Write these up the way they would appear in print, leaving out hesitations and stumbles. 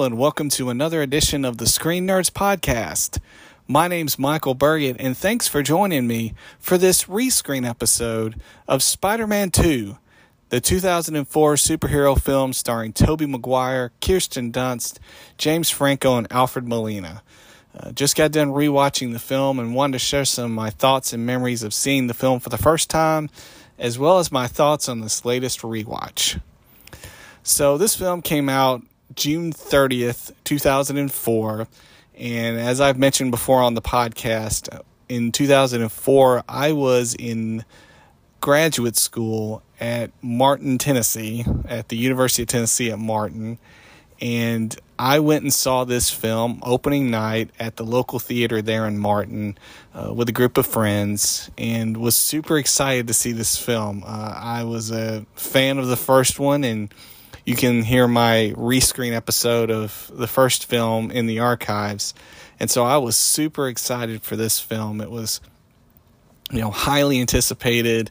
and welcome to another edition of the Screen Nerds Podcast. My name's Michael Burgett, and thanks for joining me for this rescreen episode of Spider-Man 2, the 2004 superhero film starring Tobey Maguire, Kirsten Dunst, James Franco, and Alfred Molina. Just got done rewatching the film and wanted to share some of my thoughts and memories of seeing the film for the first time, as well as my thoughts on this latest rewatch. So this film came out June 30th, 2004, and as I've mentioned before on the podcast, in 2004, I was in graduate school at Martin, Tennessee, at the University of Tennessee at Martin, and I went and saw this film opening night at the local theater there in Martin with a group of friends, and was super excited to see this film. I was a fan of the first one, and you can hear my rescreen episode of the first film in the archives. And so I was super excited for this film. It was, highly anticipated.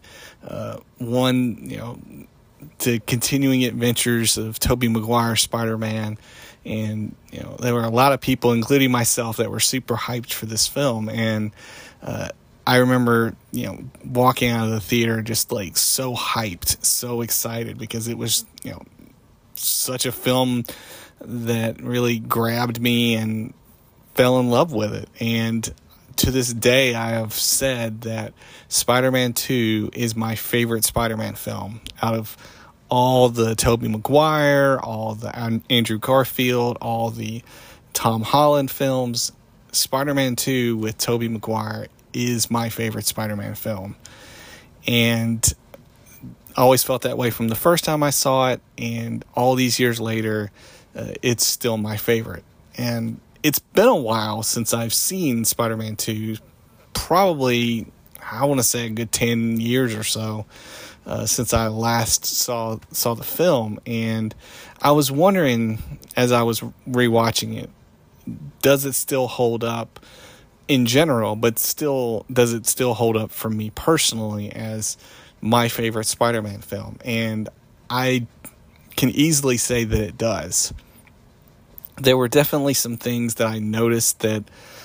The continuing adventures of Tobey Maguire Spider-Man. And, there were a lot of people, including myself, that were super hyped for this film. And I remember, walking out of the theater just like so hyped, so excited, because it was, such a film that really grabbed me and fell in love with it. And to this day, I have said that Spider-Man 2 is my favorite Spider-Man film. Out of all the Tobey Maguire, all the Andrew Garfield, all the Tom Holland films, Spider-Man 2 with Tobey Maguire is my favorite Spider-Man film. And I always felt that way from the first time I saw it, and all these years later, it's still my favorite. And it's been a while since I've seen Spider-Man 2, probably, I want to say a good 10 years or so, since I last saw the film. And I was wondering, as I was rewatching it, does it still hold up in general, but still, does it still hold up for me personally as my favorite Spider-Man film? And I can easily say that it does. There were definitely some things that I noticed that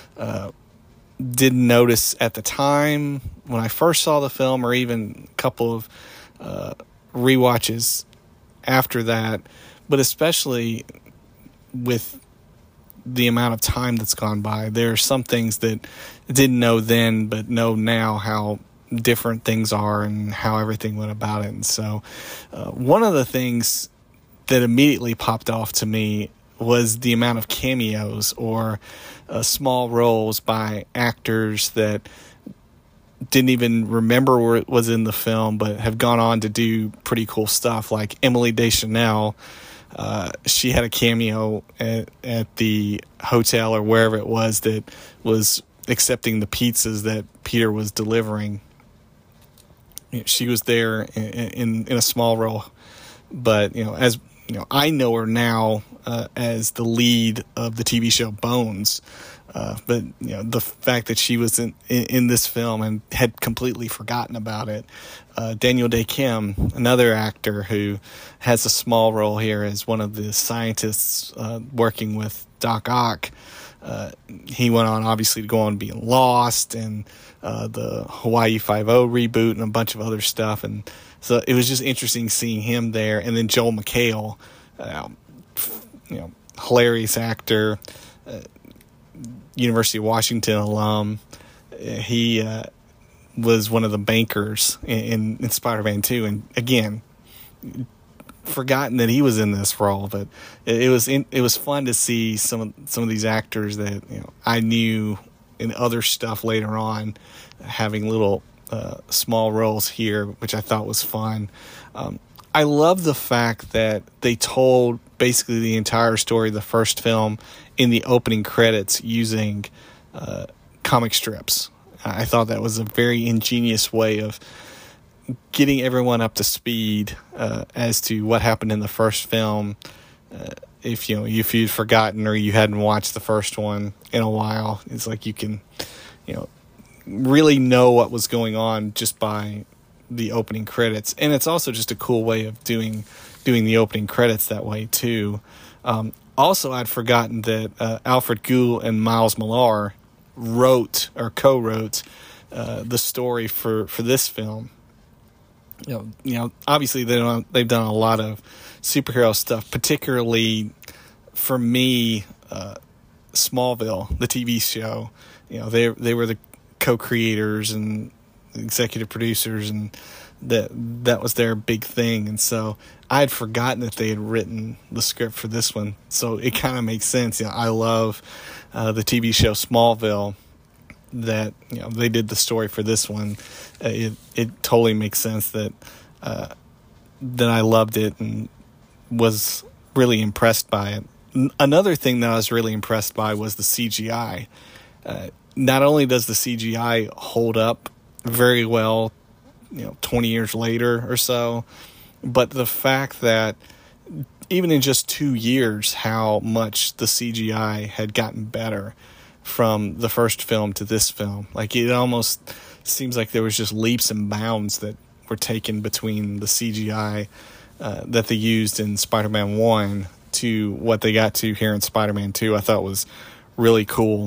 didn't notice at the time when I first saw the film, or even a couple of rewatches after that, but especially with the amount of time that's gone by. There are some things that I didn't know then, but know now how different things are and how everything went about it. And so one of the things that immediately popped off to me was the amount of cameos or small roles by actors that didn't even remember where it was in the film, but have gone on to do pretty cool stuff. Like Emily Deschanel, she had a cameo at the hotel or wherever it was that was accepting the pizzas that Peter was delivering. She was there in a small role, but as I know her now as the lead of the TV show Bones. But the fact that she was in this film and had completely forgotten about it. Daniel Dae Kim, another actor who has a small role here as one of the scientists working with Doc Ock. He went on, obviously, to go on being Lost and the Hawaii Five-0 reboot and a bunch of other stuff. And so it was just interesting seeing him there. And then Joel McHale, hilarious actor, University of Washington alum. He was one of the bankers in Spider-Man 2. And again, forgotten that he was in this role, but it was fun to see some of these actors that I knew in other stuff later on having little small roles here, which I thought was fun. I love the fact that they told basically the entire story of the first film in the opening credits using comic strips. I thought that was a very ingenious way of getting everyone up to speed as to what happened in the first film. If you'd forgotten or you hadn't watched the first one in a while, it's like you can really know what was going on just by the opening credits. And it's also just a cool way of doing the opening credits that way too. Also, I'd forgotten that Alfred Gould and Miles Millar wrote or co-wrote the story for this film. Obviously they've done a lot of superhero stuff, particularly for me, Smallville, the TV show. They were the co-creators and executive producers, and that was their big thing. And so I had forgotten that they had written the script for this one. So it kind of makes sense. I love the TV show Smallville, that they did the story for this one. It totally makes sense that I loved it and was really impressed by it. Another thing that I was really impressed by was the CGI. Not only does the CGI hold up very well, 20 years later or so, but the fact that even in just 2 years, how much the CGI had gotten better from the first film to this film. Like, it almost seems like there was just leaps and bounds that were taken between the CGI that they used in Spider-Man 1 to what they got to here in Spider-Man 2. I thought was really cool.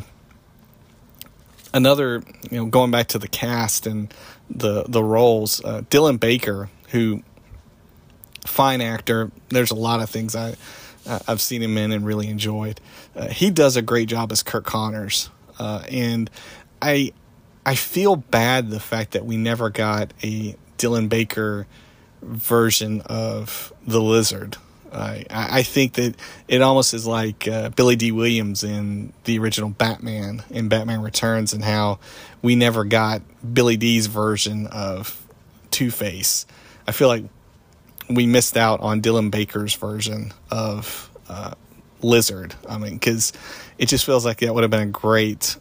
Another, going back to the cast and the roles, Dylan Baker, who, fine actor. There's a lot of things I've seen him in and really enjoyed. He does a great job as Kirk Connors, and I feel bad the fact that we never got a Dylan Baker version of the Lizard. I think that it almost is like Billy D. Williams in the original Batman, in Batman Returns, and how we never got Billy D's version of Two-Face. I feel like we missed out on Dylan Baker's version of Lizard. Because it just feels like that would have been a great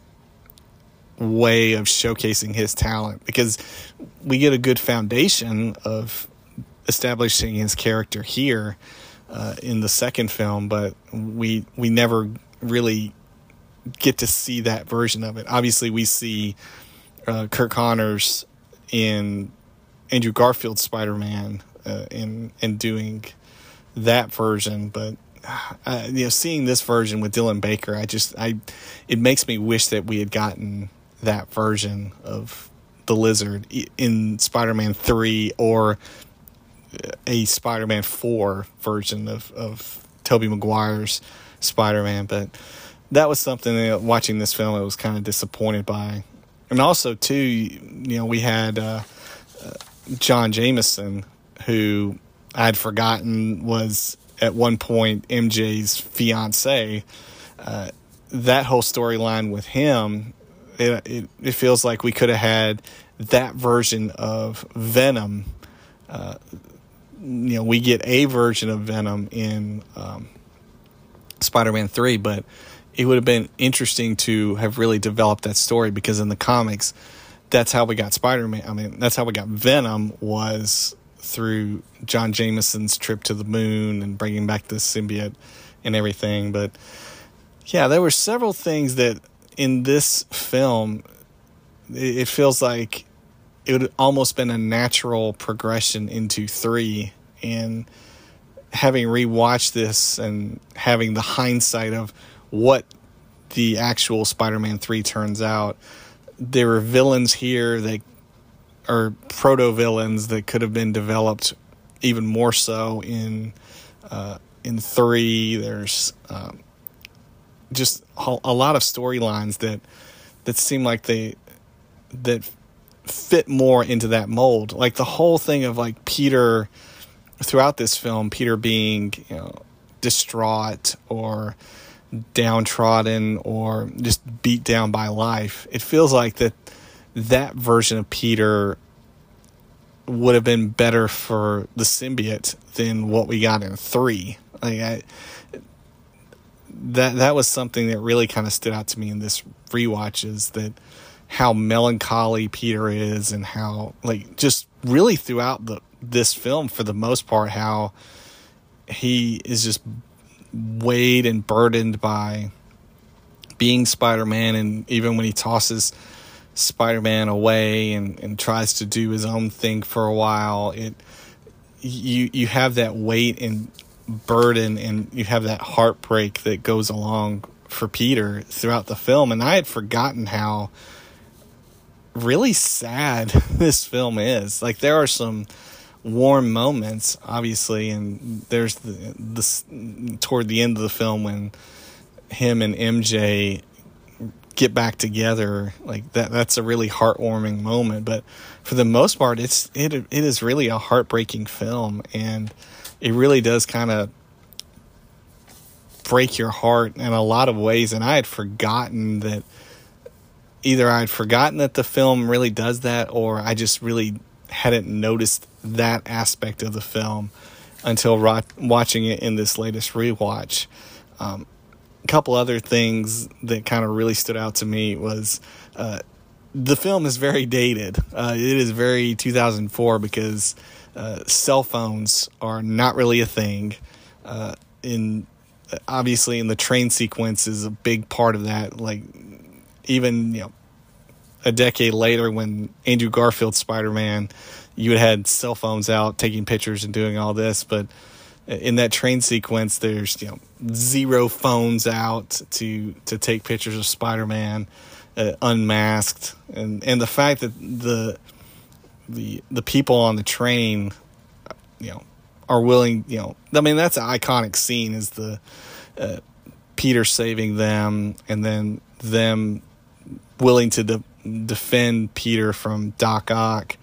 way of showcasing his talent, because we get a good foundation of establishing his character here in the second film, but we never really get to see that version of it. Obviously, we see Kirk Connors in Andrew Garfield's Spider-Man in doing that version, but seeing this version with Dylan Baker, it makes me wish that we had gotten that version of the Lizard in Spider-Man 3 or a Spider-Man 4 version of Tobey Maguire's Spider-Man. But that was something that, watching this film, I was kind of disappointed by. And also, too, we had John Jameson, who I'd forgotten was at one point MJ's fiance. That whole storyline with him, it feels like we could have had that version of Venom. We get a version of Venom in Spider-Man 3, but it would have been interesting to have really developed that story, because in the comics, that's how we got Spider-Man. That's how we got Venom, was through John Jameson's trip to the moon and bringing back the symbiote and everything. But yeah, there were several things that in this film, it feels like it would almost been a natural progression into 3. And having rewatched this and having the hindsight of what the actual Spider-Man 3 turns out, there were villains here that are proto-villains that could have been developed even more so in 3. There's just a lot of storylines that seem like that fit more into that mold. Like the whole thing of like Peter throughout this film, Peter being distraught or downtrodden or just beat down by life. It feels like that version of Peter would have been better for the symbiote than what we got in 3. That was something that really kind of stood out to me in this rewatch, is that how melancholy Peter is, and how just really throughout this film, for the most part, how he is just weighed and burdened by being Spider-Man. And even when he tosses Spider-Man away and tries to do his own thing for a while, you have that weight and burden and you have that heartbreak that goes along for Peter throughout the film. And I had forgotten how really sad this film is. Like, there are some warm moments, obviously, and there's the toward the end of the film when him and MJ get back together, like that's a really heartwarming moment. But for the most part, it is really a heartbreaking film, and it really does kind of break your heart in a lot of ways. And I had forgotten that the film really does that, or I just really hadn't noticed that aspect of the film until watching it in this latest rewatch. A couple other things that kind of really stood out to me was the film is very dated. It is very 2004 because cell phones are not really a thing. Obviously in the train sequence is a big part of that. Like, even a decade later when Andrew Garfield's Spider-Man, you had cell phones out taking pictures and doing all this, but in that train sequence there's zero phones out to take pictures of Spider-Man unmasked, and the fact that the people on the train are willing, I mean, that's an iconic scene, is the Peter saving them and then them willing to defend Peter from Doc Ock,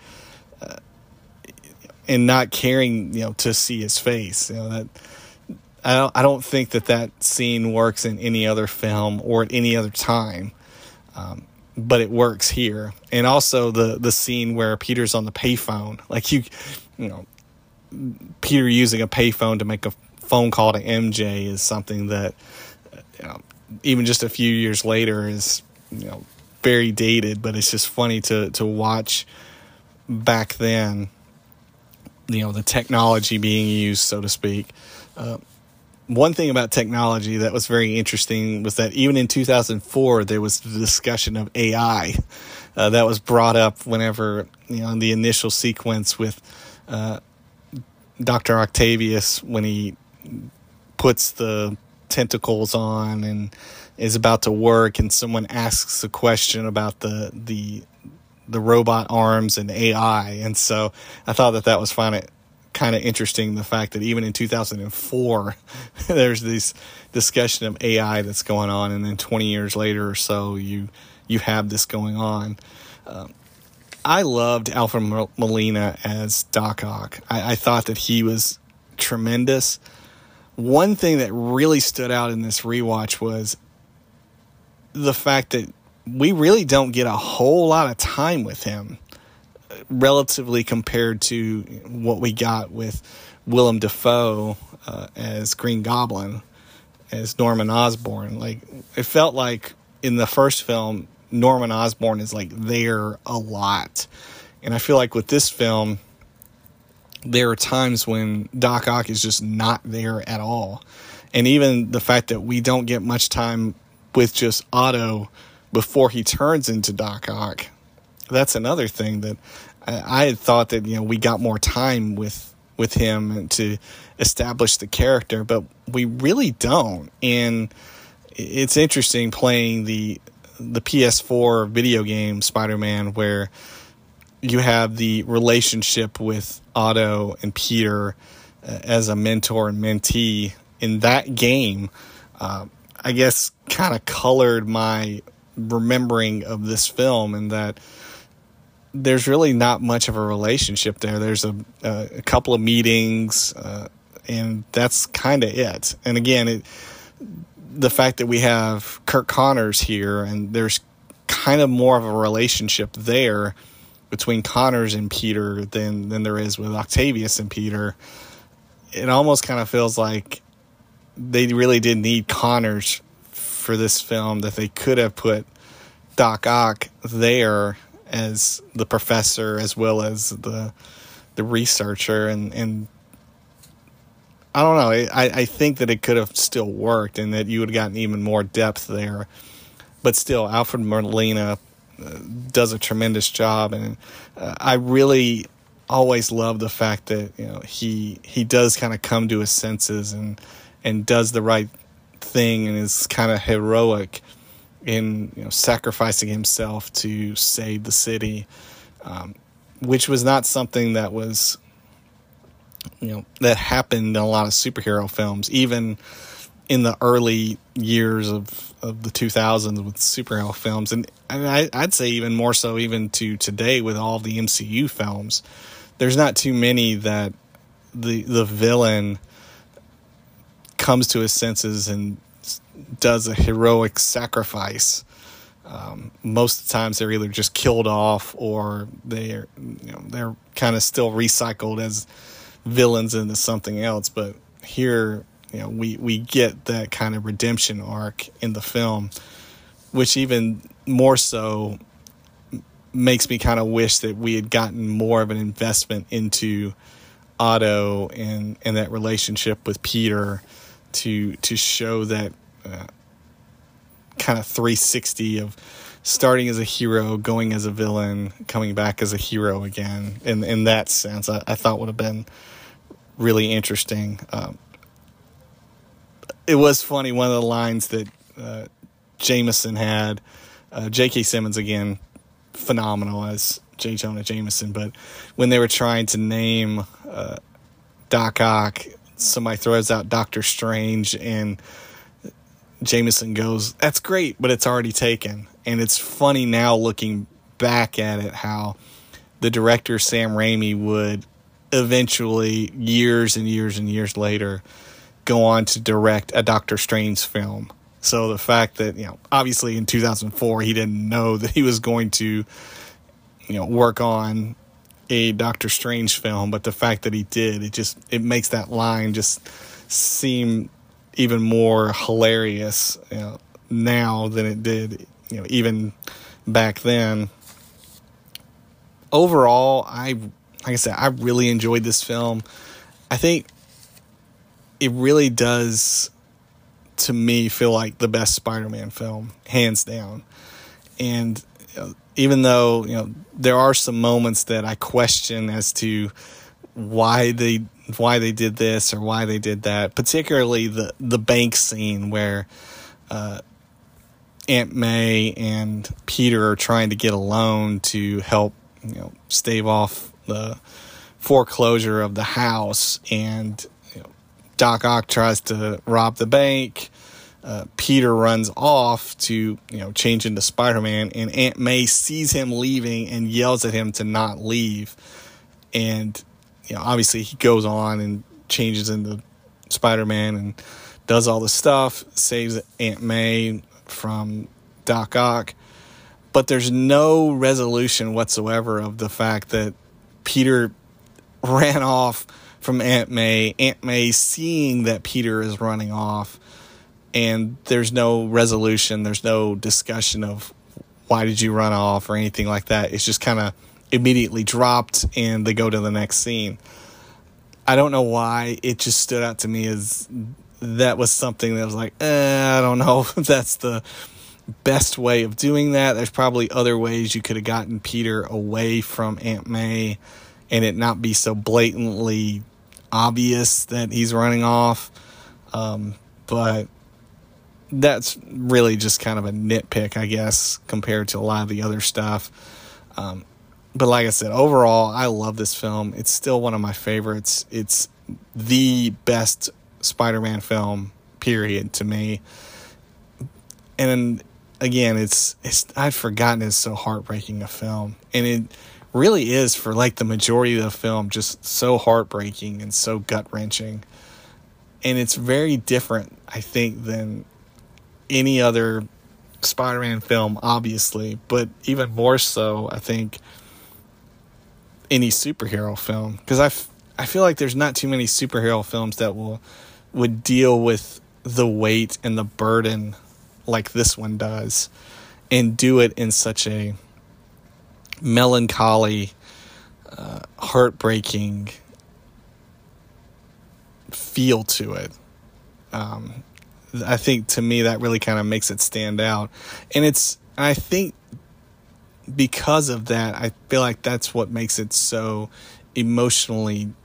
and not caring, to see his face. That I don't think that scene works in any other film or at any other time, but it works here. And also the scene where Peter's on the payphone, like Peter using a payphone to make a phone call to MJ is something that even just a few years later is very dated, but it's just funny to watch back then, the technology being used, so to speak. One thing about technology that was very interesting was that even in 2004, there was the discussion of AI that was brought up whenever, in the initial sequence with Dr. Octavius, when he puts the tentacles on and is about to work, and someone asks a question about the robot arms and AI. And so I thought that was kind of interesting, the fact that even in 2004 there's this discussion of AI that's going on, and then 20 years later or so you have this going on. I loved Alfred Molina as Doc Ock. I thought that he was tremendous. One thing that really stood out in this rewatch was the fact that we really don't get a whole lot of time with him, relatively compared to what we got with Willem Dafoe as Green Goblin, as Norman Osborn. Like, it felt like in the first film, Norman Osborn is like there a lot, and I feel like with this film, there are times when Doc Ock is just not there at all. And even the fact that we don't get much time with just Otto before he turns into Doc Ock, that's another thing that I had thought that we got more time with him to establish the character, but we really don't. And it's interesting playing the PS4 video game Spider-Man, where you have the relationship with Otto and Peter as a mentor and mentee in that game. I guess kind of colored my remembering of this film, in that there's really not much of a relationship there. There's a couple of meetings, and that's kind of it. And again, the fact that we have Kirk Connors here, and there's kind of more of a relationship there between Connors and Peter than there is with Octavius and Peter. It almost kind of feels like they really did need Connors for this film, that they could have put Doc Ock there as the professor as well as the researcher, and I don't know, I think that it could have still worked and that you would have gotten even more depth there. But still, Alfred Molina does a tremendous job, and I really always loved the fact that, you know, he does kind of come to his senses and does the right thing and is kind of heroic in, you know, sacrificing himself to save the city, which was not something that was, you know, that happened in a lot of superhero films, even in the early years of the 2000s with superhero films. And I'd say even more so even to today with all the MCU films. There's not too many that the villain comes to his senses and does a heroic sacrifice. Most of the times they're either just killed off or they're kind of still recycled as villains into something else. But here, you know, we get that kind of redemption arc in the film, which even more so makes me kind of wish that we had gotten more of an investment into Otto and that relationship with Peter to show that kind of 360 of starting as a hero, going as a villain, coming back as a hero again. In that sense, I thought would have been really interesting. It was funny, one of the lines that Jameson had, J.K. Simmons, again, phenomenal as J. Jonah Jameson, but when they were trying to name Doc Ock, somebody throws out Doctor Strange, and Jameson goes, "That's great, but it's already taken." And it's funny now looking back at it how the director Sam Raimi would eventually, years and years and years later, go on to direct a Doctor Strange film. So the fact that, you know, obviously in 2004 he didn't know that he was going to, you know, work on a Doctor Strange film, but the fact that he did, it makes that line just seem even more hilarious, you know, now than it did, you know, even back then. Overall, like I said, I really enjoyed this film. I think it really does, to me, feel like the best Spider-Man film, hands down. And even though, you know, there are some moments that I question as to why they did this or why they did that, particularly the bank scene where Aunt May and Peter are trying to get a loan to help, you know, stave off the foreclosure of the house, and, you know, Doc Ock tries to rob the bank. Peter runs off to, you know, change into Spider-Man, and Aunt May sees him leaving and yells at him to not leave. And, you know, obviously he goes on and changes into Spider-Man and does all the stuff, saves Aunt May from Doc Ock. But there's no resolution whatsoever of the fact that Peter ran off from Aunt May. Aunt May seeing that Peter is running off, and there's no resolution, there's no discussion of why did you run off or anything like that. It's just kind of immediately dropped and they go to the next scene. I don't know why, it just stood out to me as that was something that was like, I don't know if that's the best way of doing that. There's probably other ways you could have gotten Peter away from Aunt May and it not be so blatantly obvious that he's running off. But that's really just kind of a nitpick, I guess, compared to a lot of the other stuff. But like I said, overall, I love this film. It's still one of my favorites. It's the best Spider-Man film, period, to me. And again, it's I've forgotten it's so heartbreaking a film. And it really is, for like the majority of the film, just so heartbreaking and so gut-wrenching. And it's very different, I think, than any other Spider-Man film, obviously, but even more so, I think, any superhero film, because I feel like there's not too many superhero films that would deal with the weight and the burden like this one does, and do it in such a melancholy, heartbreaking feel to it. I think, to me, that really kind of makes it stand out. And I think because of that, I feel like that's what makes it so emotionally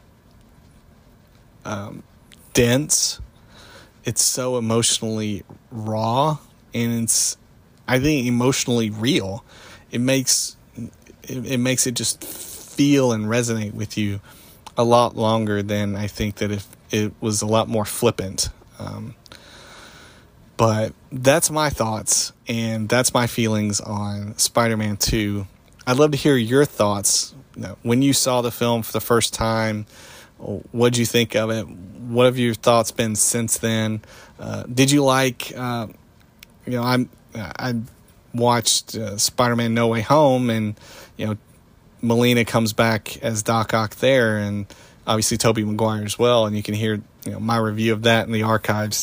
dense. It's so emotionally raw, and it's, I think, emotionally real. It makes it just feel and resonate with you a lot longer than I think that if it was a lot more flippant. But that's my thoughts, and that's my feelings on Spider-Man 2. I'd love to hear your thoughts. When you saw the film for the first time, what'd you think of it? What have your thoughts been since then? Did you like, I watched Spider-Man No Way Home, and, Melina comes back as Doc Ock there, and obviously Tobey Maguire as well, and you can hear, my review of that in the archives.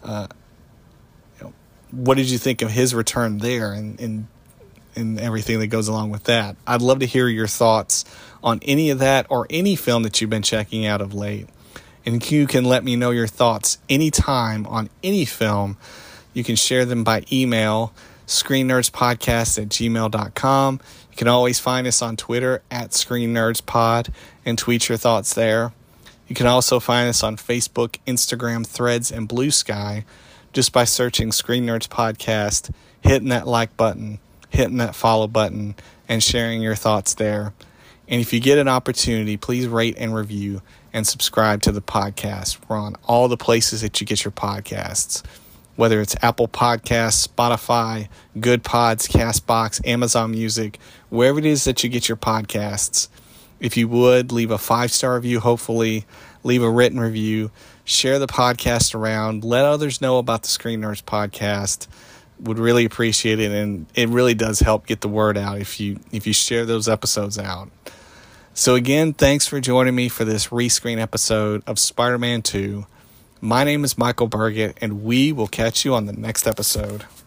What did you think of his return there and everything that goes along with that? I'd love to hear your thoughts on any of that or any film that you've been checking out of late. And you can let me know your thoughts anytime on any film. You can share them by email, screennerdspodcast@gmail.com. You can always find us on Twitter @ScreenNerdsPod and tweet your thoughts there. You can also find us on Facebook, Instagram, Threads, and Blue Sky just by searching Screen Nerds Podcast, hitting that like button, hitting that follow button, and sharing your thoughts there. And if you get an opportunity, please rate and review and subscribe to the podcast. We're on all the places that you get your podcasts, whether it's Apple Podcasts, Spotify, Good Pods, CastBox, Amazon Music, wherever it is that you get your podcasts. If you would, leave a 5-star review, hopefully, leave a written review, share the podcast around, let others know about the Screen Nerds Podcast. Would really appreciate it, and it really does help get the word out if you share those episodes out. So again, thanks for joining me for this rescreen episode of Spider-Man 2. My name is Michael Burgett, and we will catch you on the next episode.